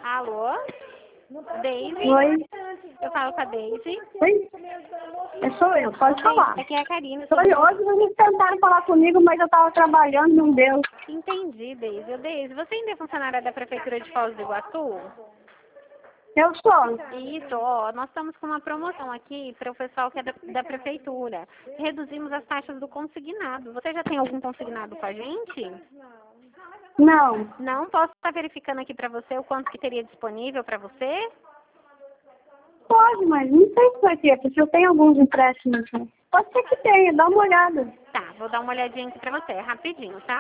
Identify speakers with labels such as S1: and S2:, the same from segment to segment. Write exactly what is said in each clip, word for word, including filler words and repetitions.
S1: Alô? Daisy?
S2: Oi.
S1: Eu falo com a Daisy.
S2: Oi? É, sou eu, pode falar.
S1: Aqui é a Karina.
S2: Oi, hoje vocês tentaram falar comigo, mas eu estava trabalhando, não deu.
S1: Entendi, Daisy. Ô, Daisy, você ainda é funcionária da Prefeitura de Foz do Iguaçu?
S2: Eu sou.
S1: Isso, ó, nós estamos com uma promoção aqui para o pessoal que é da, da Prefeitura. Reduzimos as taxas do consignado. Você já tem algum consignado com a gente?
S2: Não.
S1: Não? Posso estar verificando aqui para você o quanto que teria disponível para você?
S2: Pode, mas não sei se vai ter, porque eu tenho alguns empréstimos. Né? Pode ser que tenha, dá uma olhada.
S1: Tá, vou dar uma olhadinha aqui para você, rapidinho, tá?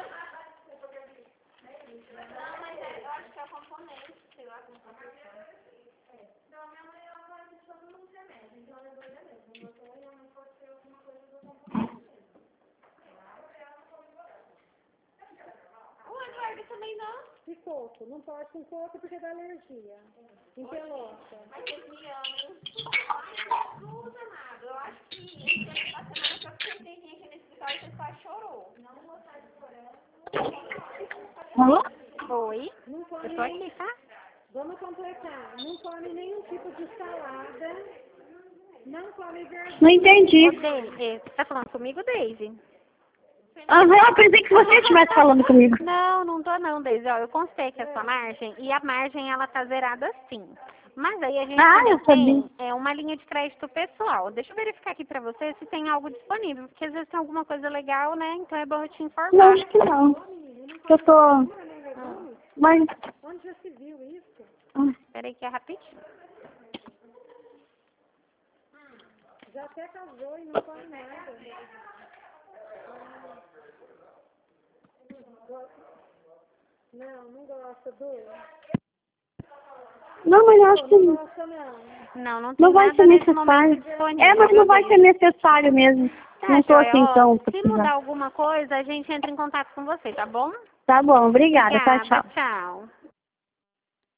S1: O Eduardo também não?
S3: E coco? Não pode com coco porque dá alergia. Em pelota.
S1: Mas vocês me amam. Não usa nada. Eu acho que esse ano da semana que eu sentei aqui nesse escritório, você quase chorou. Não vou estar chorando.
S2: Alô?
S1: Oi?
S3: Não come
S1: Eu tô aqui, tá?
S3: Vamos completar. Não come nenhum tipo de salada. Não come verdura.
S2: Não entendi.
S1: Ô, Daisy, você tá falando comigo, Daisy?
S2: Aham, eu pensei que você estivesse falando comigo.
S1: Não, não tô não, Daisy. Ó, eu constei que a sua margem, e a margem, ela tá zerada sim. Mas aí a gente
S2: Ah,
S1: também
S2: eu sabia.
S1: tem é, uma linha de crédito pessoal. Deixa eu verificar aqui pra você se tem algo disponível, porque às vezes tem alguma coisa legal, né? Então é bom eu te
S2: Não,
S1: informar.
S2: acho que não. Eu tô... Mas...
S3: Onde já se viu isso?
S1: Espera aí que é rapidinho.
S3: Já até casou e não come nada. Não, não gosta do.
S2: Não, mas eu acho que
S3: Não
S2: não,
S3: gosta não.
S1: Não, não tem
S2: não vai
S1: nada
S2: ser
S1: nesse momento
S2: necessário.
S1: disponível.
S2: É, mas não
S1: viu,
S2: vai ser
S1: Daisy?
S2: necessário mesmo.
S1: Tá,
S2: Não tô
S1: joia.
S2: assim
S1: Ó,
S2: tão
S1: se
S2: precisando.
S1: mudar alguma coisa, a gente entra em contato com você, tá bom?
S2: Tá bom, obrigada. Tá,
S1: Obrigada,
S2: tchau.
S1: tchau.